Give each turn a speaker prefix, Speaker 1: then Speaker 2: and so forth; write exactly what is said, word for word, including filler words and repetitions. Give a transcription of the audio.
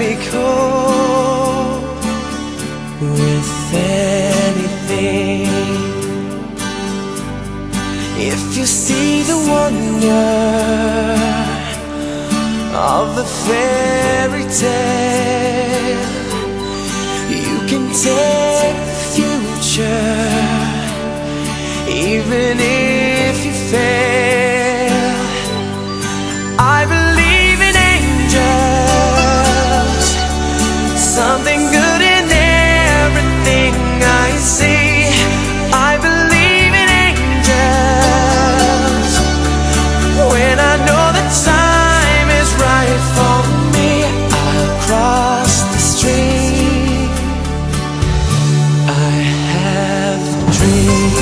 Speaker 1: me cope with anything. If you see the wonder of the fairy tale, you can take the future, even if you fail. I believe in angels, something good in everything I see. I believe in angels when I know the time is right for me. I'll cross the street. I have dreams.